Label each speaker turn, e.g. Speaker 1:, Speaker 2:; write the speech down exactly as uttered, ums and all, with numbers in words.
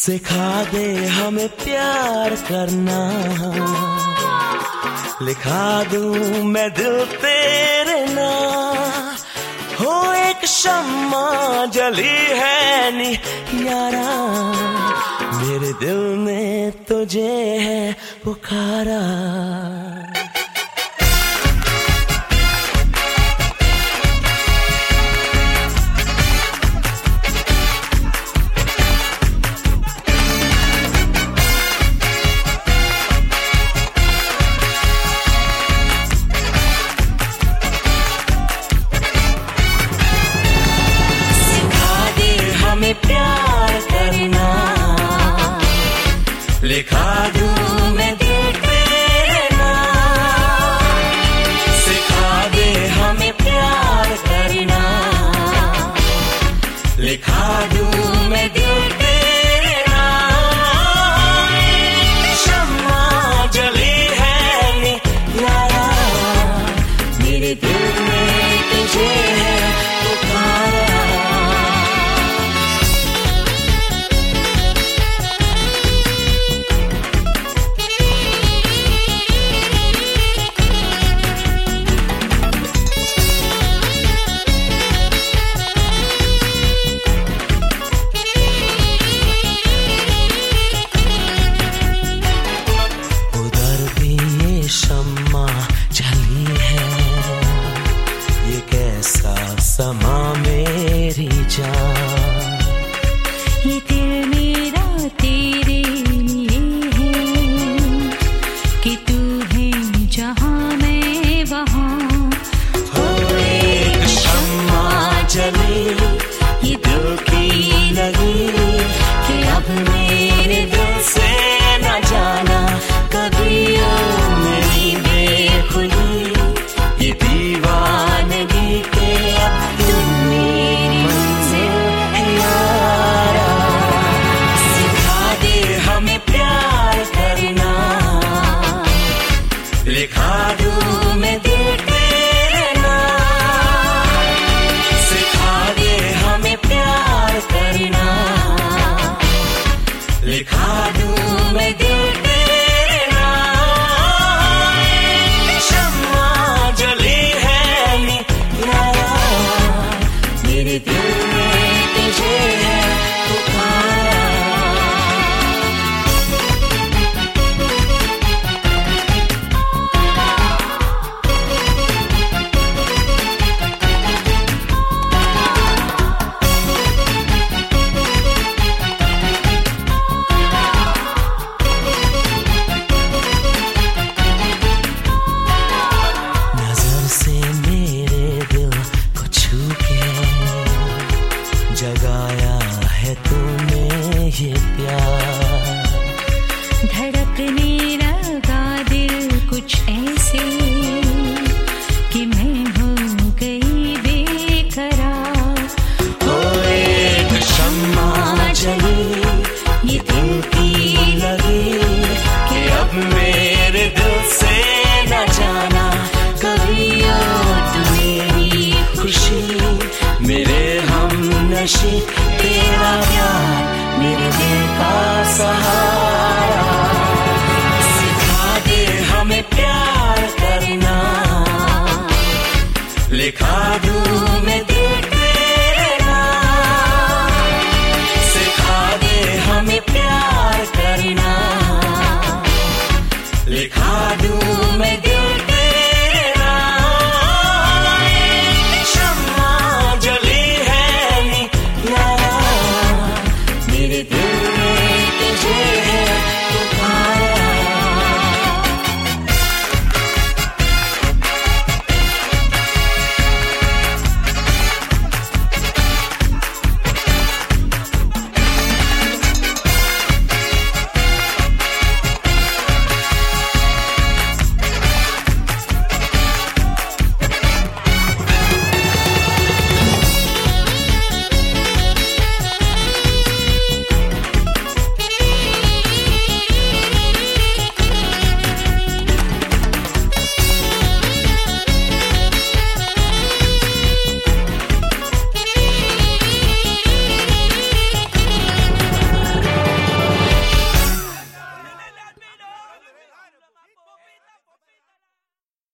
Speaker 1: सिखा दे हमें प्यार करना, लिखा दूं मैं दिल तेरे नाम। हो एक शम्मा जली है नी यारा, मेरे दिल में तुझे है पुकारा। प्यार करना, लिखा दूं मैं दिल तेरे नाम। सिखा दे हमें प्यार करना, लिखा दूं मैं दिल तेरे नाम। शम्मा जली है नी यारा, मेरे दिल में तुझे है पुकारा। शम्मा जली है, ये कैसा समा मेरी जान।
Speaker 2: ये दिल मेरा तेरे लिए है, कि तू है जहाँ मैं वहाँ।
Speaker 1: हो एक शम्मा जली ये दिल की लगी, कि अब मेरे दिल से न जाना कभी। मेरी बेखुदी ये दीवानगी के अब तुम मेरी मंजिल है यारा। सिखा दे हमें प्यार करना, लिखा दूं मैं दिल तेरे नाम। सिखा दे हमें प्यार करना, लिखा दूं मैं दिल दिल में तुझे है पुकारा। नजर से मेरे दिल को छू के जगाया है तूने ये प्यार।
Speaker 2: धड़कने लगा दिल कुछ ऐसे, कि मैं हो गई बेकरार।
Speaker 1: हो एक शम्मा जली ये दिल की लगी, कि अब मेरे दिल से न जाना कभी। तू मेरी खुशी मेरे हम नशी, तेरा प्यार मेरे दिल का सहारा। सिखा दे हमें प्यार करना, लिखा दूं मैं दिल तेरे नाम। सिखा दे हमें प्यार करना, लिखा दूं मैं दिल